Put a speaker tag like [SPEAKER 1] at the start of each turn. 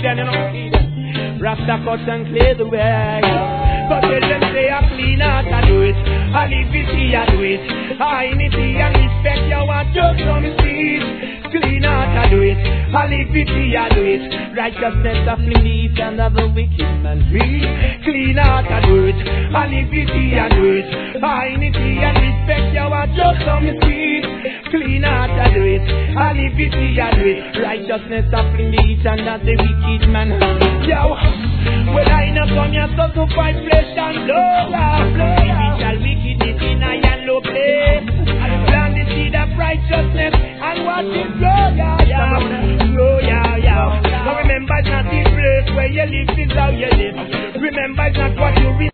[SPEAKER 1] again, you know. Rasta cut and clear the way. But tell them say I clean out and do it. I live it here, do it. I need and respect you want just on the street. Clean out and do it. I live it here, do it. Righteousness of the meat and of the wicked man free. Clean out and do it. I live it here, do it. I need and respect you want just on the street. Clean out and do it. I live it here, do it. Righteousness of the meat and of the wicked man. Yo, well I know come here so to fight flesh and blood. Physical wickedness in high and low place. Plant the seed of righteousness and watch it grow, yeah. So remember it's not the place where you live, it's how you live. Remember it's not what you